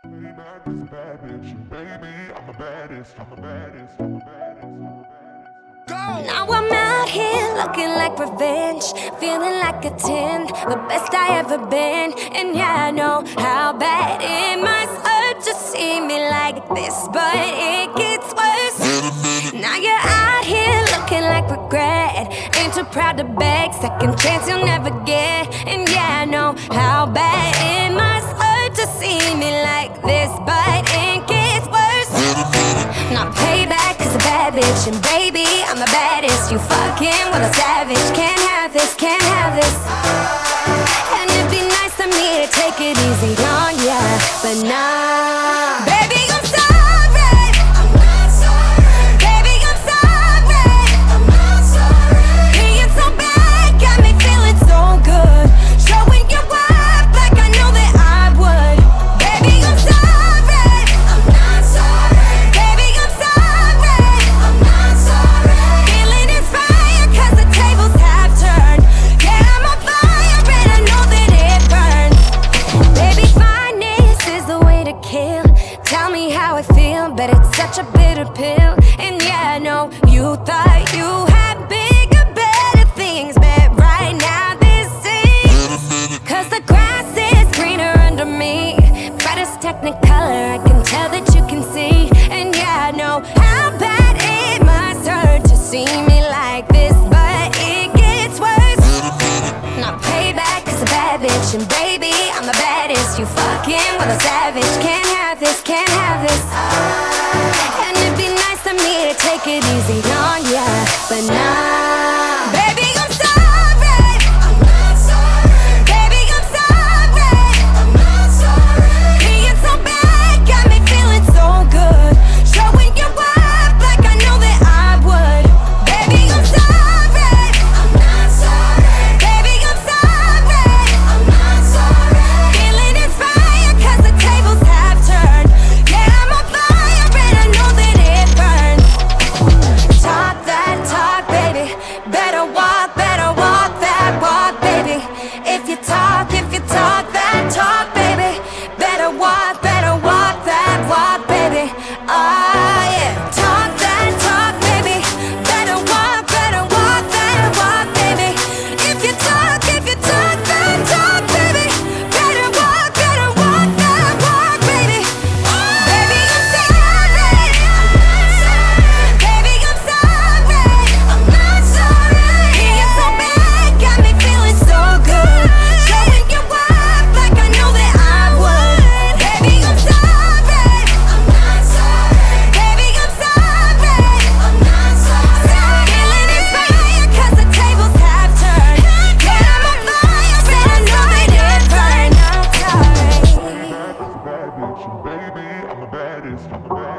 Back is a bad bitch, baby, I'm the baddest, I'm the baddest, I'm the baddest, I'm the baddest. Now I'm out here looking like revenge, feeling like a 10, the best I ever been. And yeah, I know how bad it must hurt to see me like this, but it gets worse. Now you're out here looking like regret, ain't too proud to beg, second chance you'll never get. And yeah, I know how bad it must hurt to see me like this, but it gets worse. Now payback is a bad bitch, and baby, I'm the baddest. You fucking with a savage, can't have this, can't have this. And it'd be nice of me to take it easy on ya, but nah. Baby, I'm sorry, I'm not sorry. Baby, I'm sorry, I'm not sorry. Being so bad got me feeling so good, showing you up like I know that I would. Baby, I'm sorry, I'm not sorry. Baby, I'm sorry, I'm not sorry. Feeling inspired 'cause the tables have turned. Yeah, I'm on fire and I know that it burns. Baby, fineness is the way to kill. Tell me how I feel, but it's such a bitter pill. And yeah, I know you thought you had bigger, better things, but right now this is 'cause the grass is greener under me. Brightest technicolor, I can tell that you can see. And yeah, I know how bad it must hurt to see me like this, but it gets worse. Now payback is a bad bitch, and baby, I'm the baddest. You fucking with a savage, can't have this, can't have this. And it'd be nice of me to take it easy on ya, but nah. Baby, I'm sorry, I'm not sorry. Baby, I'm sorry, I'm not sorry. Being so bad got me feeling so good, showing you up like I know that I would. Baby, I'm sorry, I'm not sorry. Baby, I'm sorry, I'm not sorry. Feeling inspired 'cause the tables have turned. Yeah, I'm on fire and I know that it burns. Talk that talk, baby. Better walk that walk, baby. If you talk that talk, baby. Better walk that walk, baby. Oh yeah. Talk that talk, baby. Better walk that walk, baby. If you talk that talk, baby. Better walk that walk, baby. Baby, I'm sorry, I'm not sorry. Baby, I'm sorry, I'm not sorry. Being so bad got me feeling so good, showing you up like I know that I would. Baby, I'm sorry, I'm not sorry. Baby, I'm sorry, I'm not sorry. Feeling inspired 'cause the tables have turned. Yeah, I'm on fire and I know that it burns. I'm sorry. Back is a bad bitch, baby, I'm the baddest, I'm the baddest.